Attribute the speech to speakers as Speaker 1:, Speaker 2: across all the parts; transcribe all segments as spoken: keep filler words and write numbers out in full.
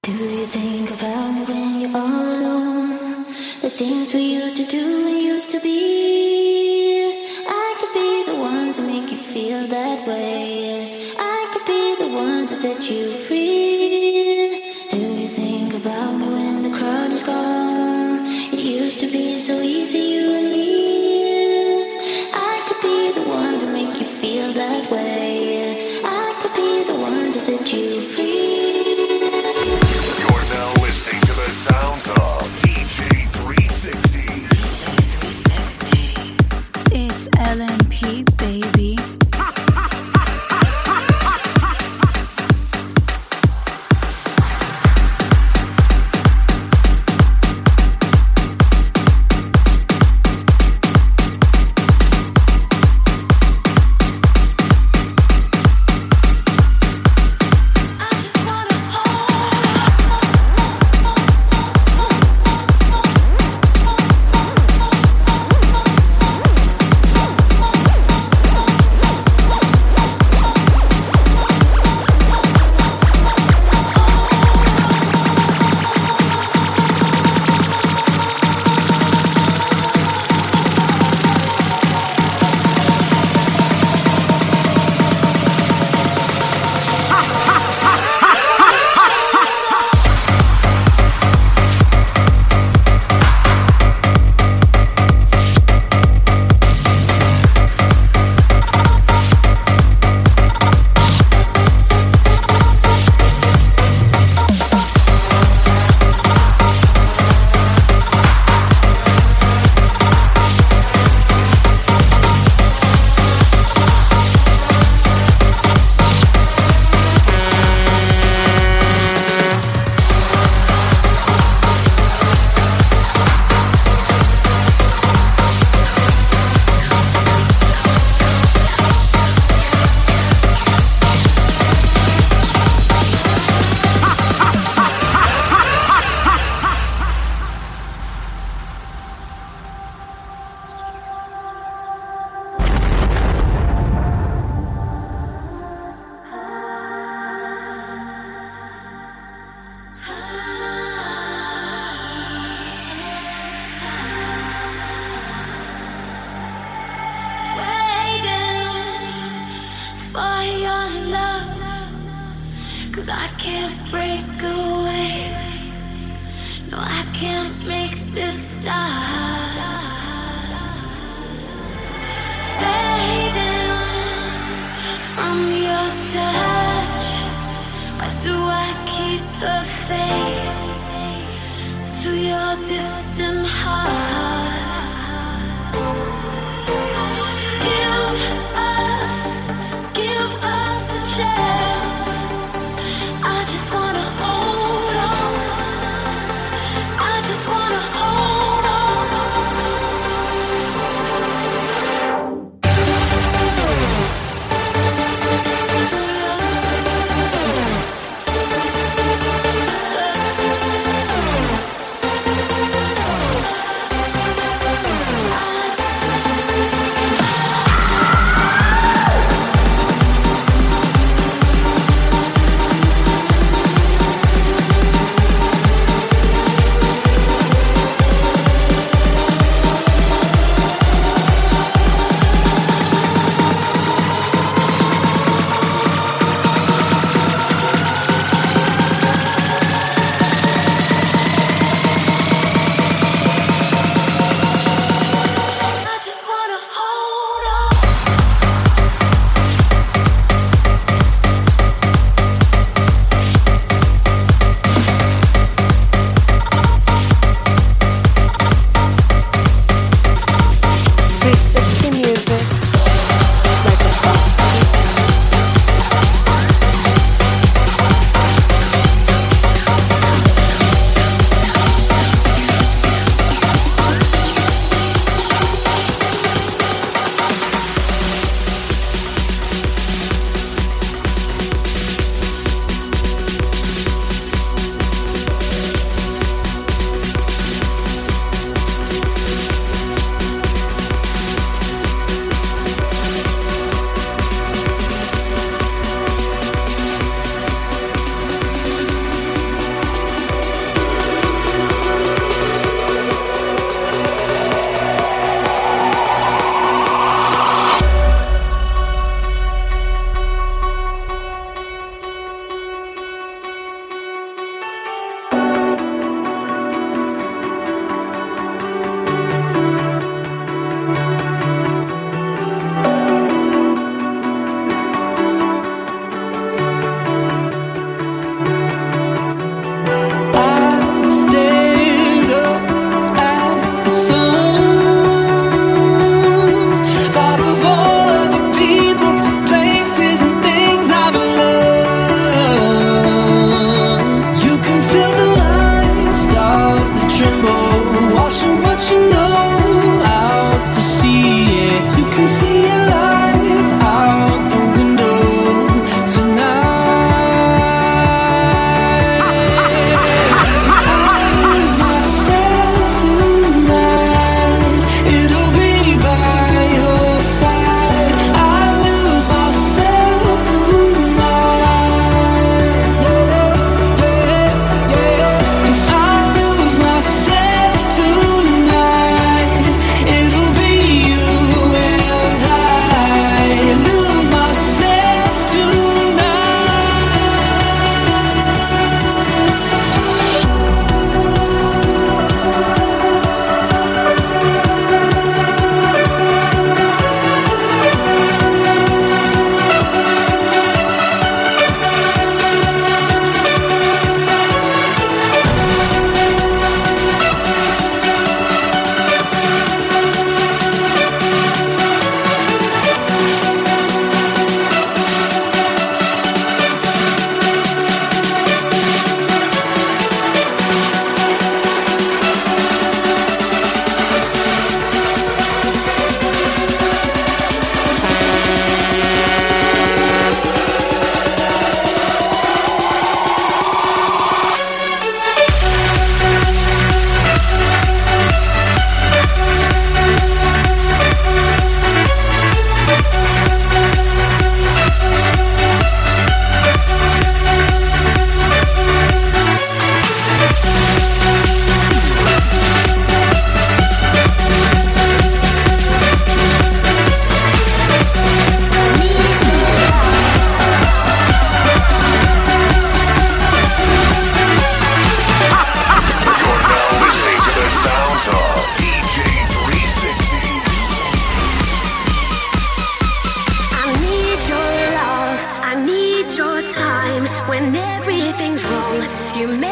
Speaker 1: Do you think about me when you're all alone? The things we used to do and used to be. I could be the one to make you feel that way. I could be the one to set you free. Do you think about me when the crowd is gone? It used to be so easy, you and me. I could be the one to make you feel that way. I could be the one to set you free.
Speaker 2: You're now listening to the sounds of D J three sixty. D J three sixty.
Speaker 3: It's L M P, baby.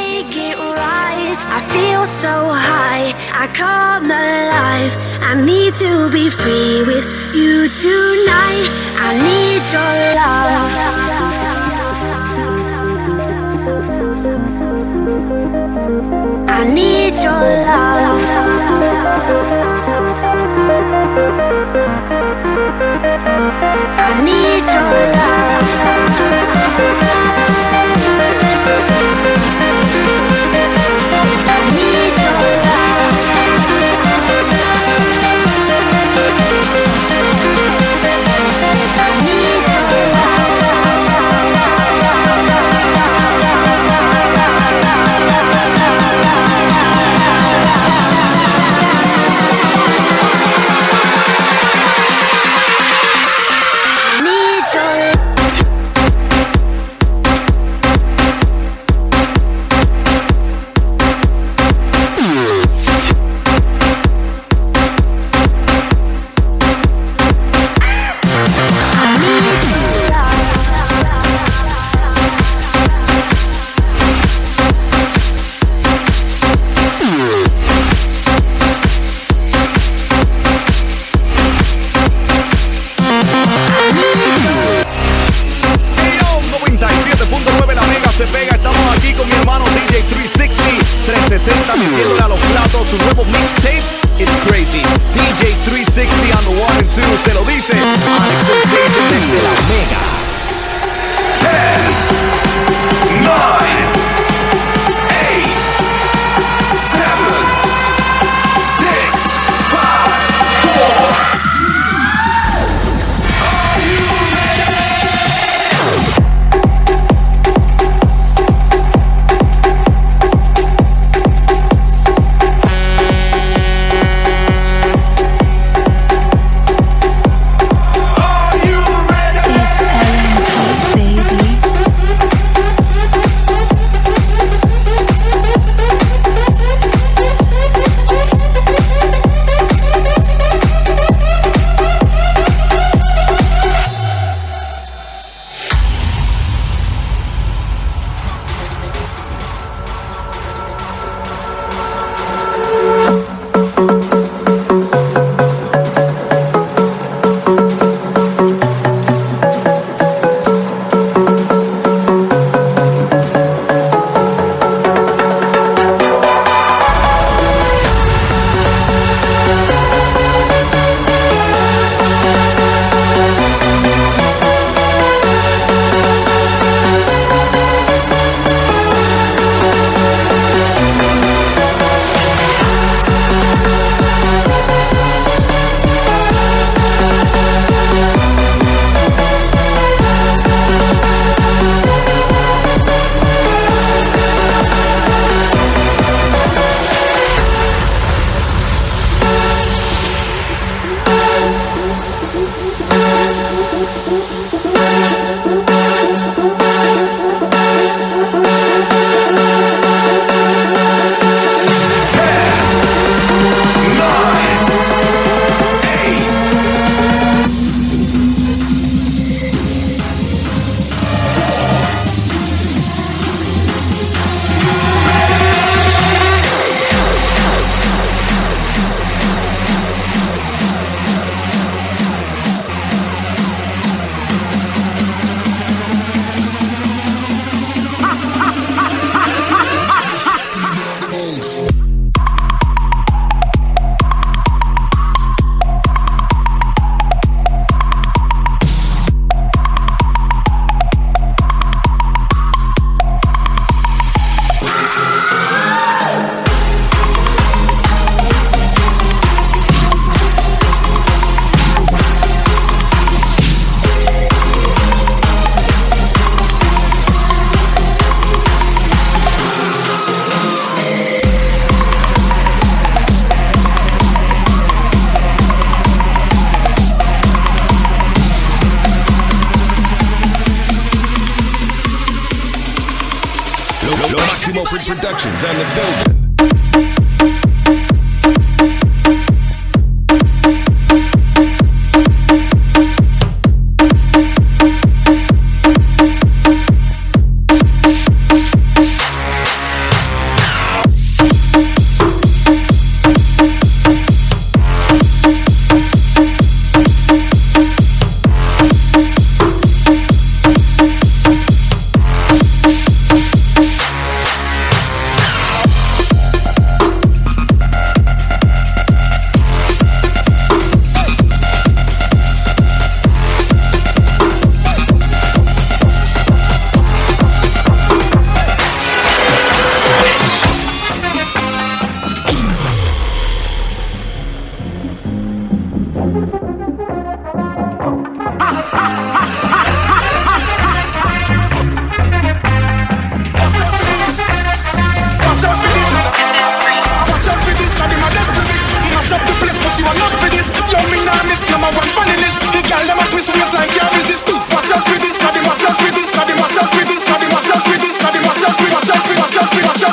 Speaker 1: make it right. I feel so high, I come alive. I need to be free with you tonight. I need your love. I need your love. I need your love. I need your love. I need your
Speaker 2: Maximo Productions on the building.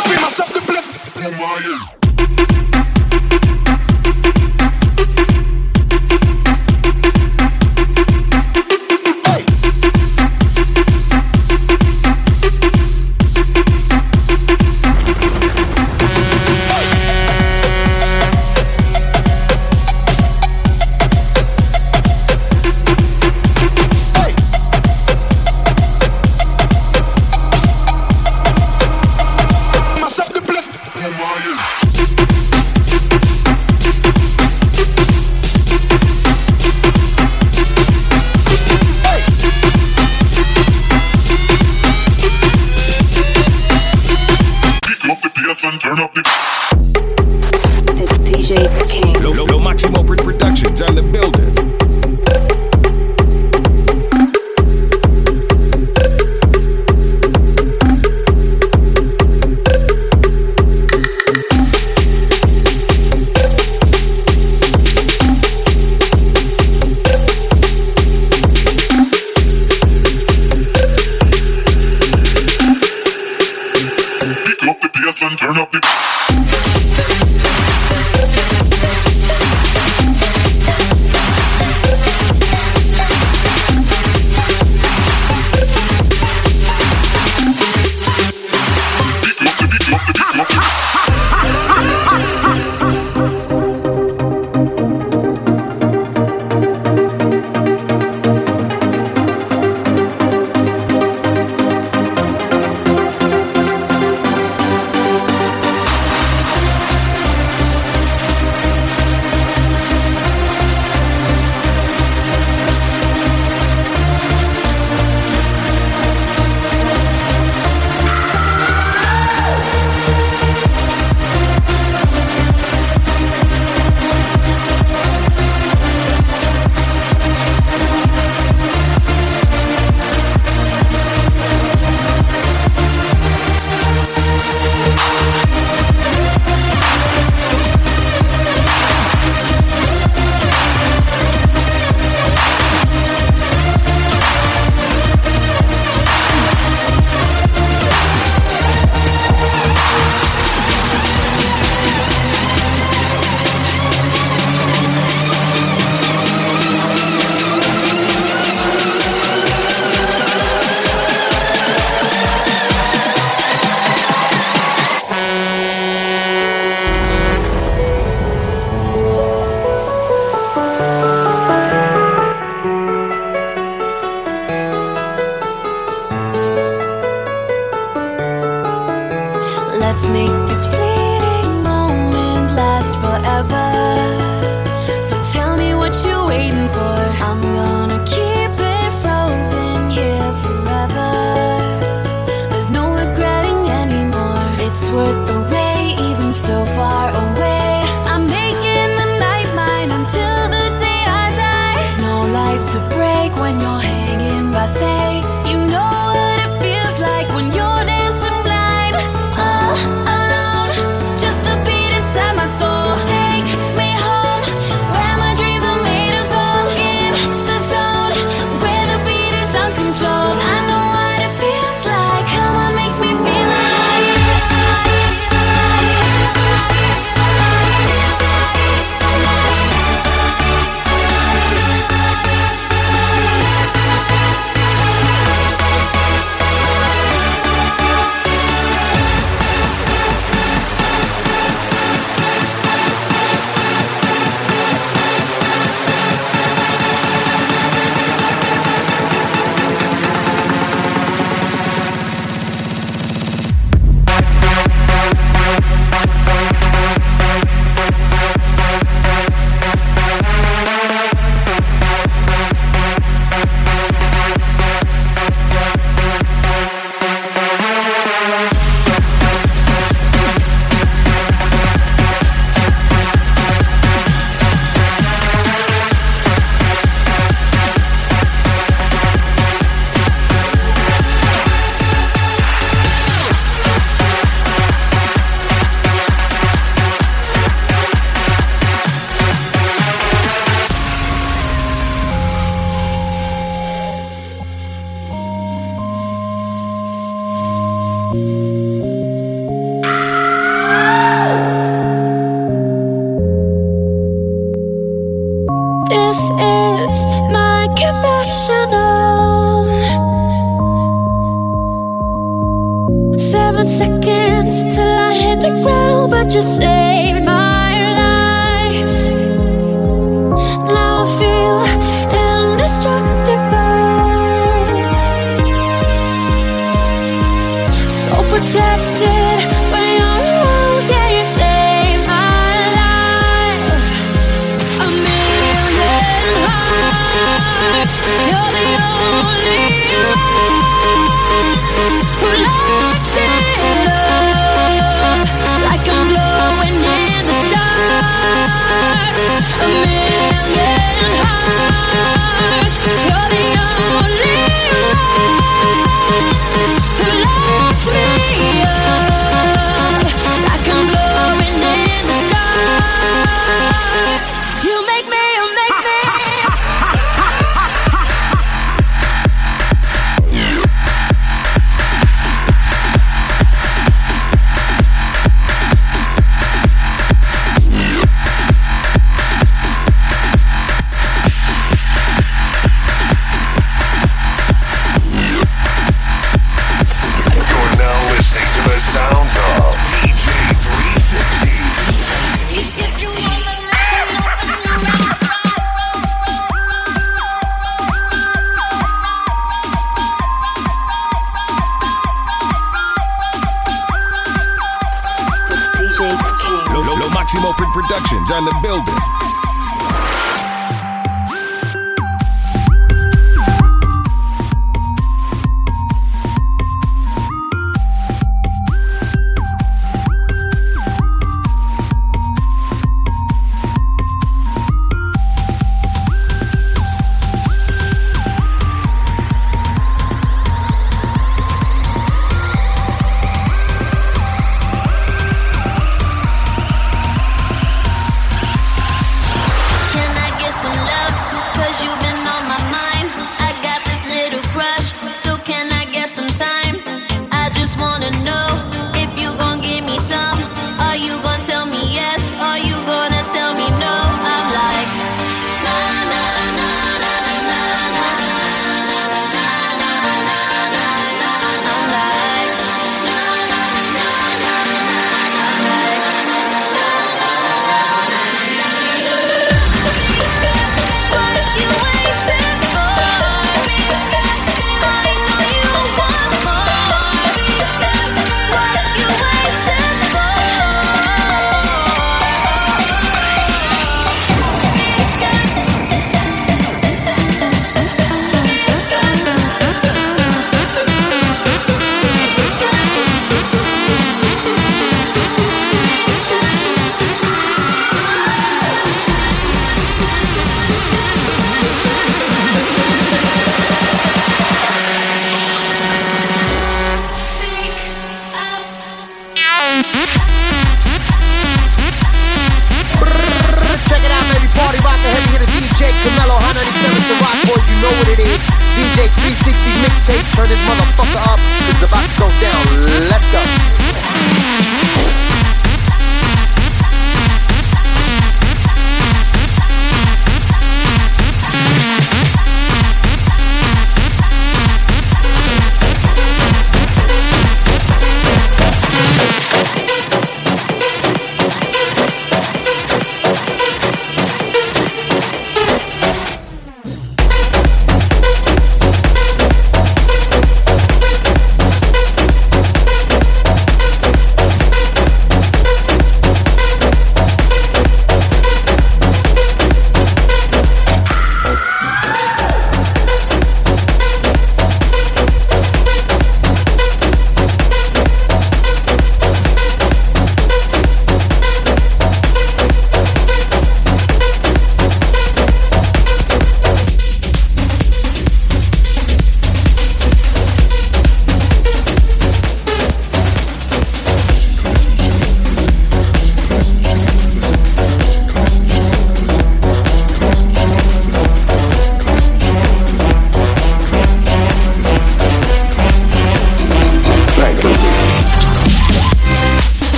Speaker 2: Turn up the
Speaker 4: The D J King.
Speaker 5: Lo, Lo, Lo Maximo Productions on the building.
Speaker 2: and turn up the
Speaker 1: Let's make this fleeting moment last forever. So tell me what you're waiting for. I'm gonna keep it frozen here forever. There's no regretting anymore. It's worth the wait, even so far away. I'm making the night mine until the day I die. No light to break when you're hanging by fate. You know what it feels like when you're dancing blind. All alone, just the beat inside my soul. Take me home, where my dreams are made of gold. In the zone, where the beat is uncontrolled. I know what it feels like. Come on, make me feel alive. dance till I hit the ground, but you saved my life. Now I feel indestructible, so protected when you're around. Yeah, you saved my life. A million hearts, you're the only one who lights it up like I'm glowing in the dark. A million hearts, you're the only one who lights me up like I'm glowing in the dark. You make me, you make me.
Speaker 2: You're now listening to the sounds of D J three sixty.
Speaker 4: D J King.
Speaker 5: Lo, Lo, Lo Maximo Print Productions on the building.
Speaker 1: Can I get some love? Cause you've been on my mind. I got this little crush, so can I get some time? I just wanna know if you gon' give me some. Are you gon' tell me yes? Are you gonna tell me no? I'm like, na na na na na na na na na na. I'm like, na na na na na What you waiting for? I know you want more. What you waiting for? Speak up.
Speaker 6: Check it out, baby. Party rock, the heavy hitter D J Camelo, Hot ninety-seven, the rock boys. You know what it is. D J three sixty mixtape. Turn this motherfucker up. It's about to go down. Let's go.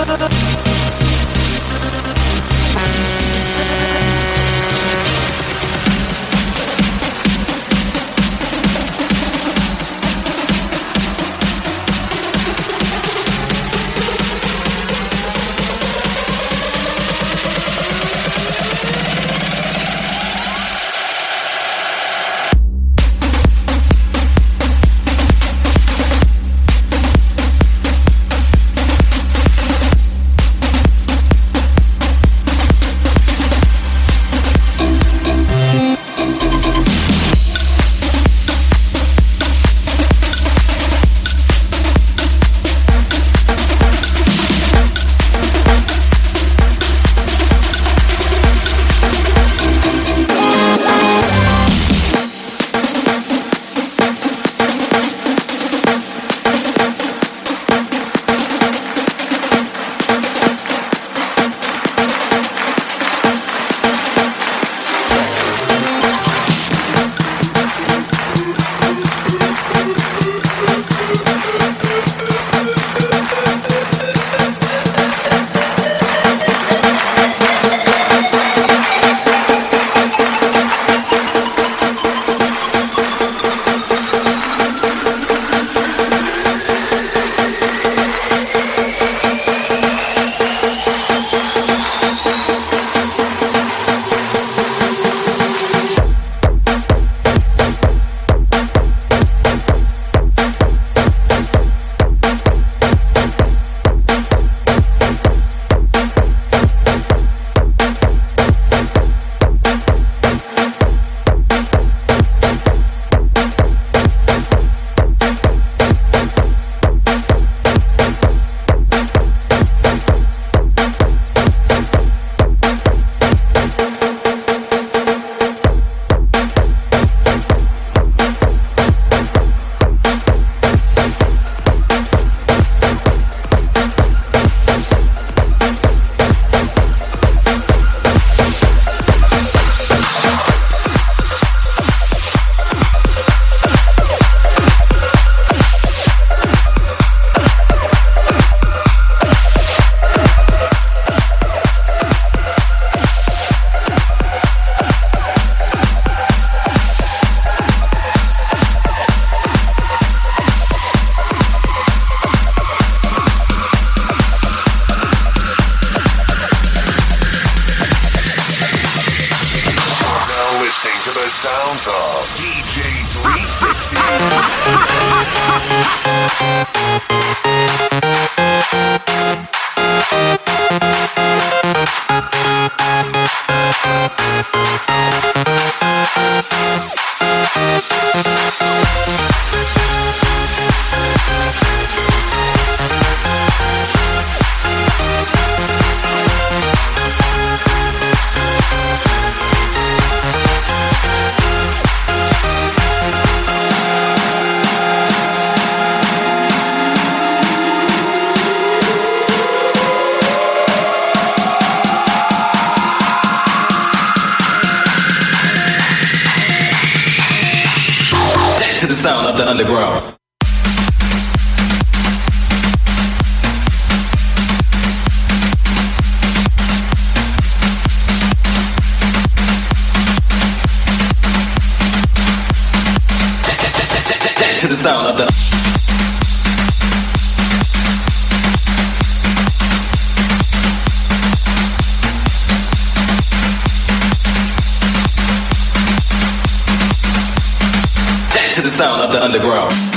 Speaker 2: sounds of D J three sixty.
Speaker 7: To the sound of the underground. To the sound of the to the sound of the underground.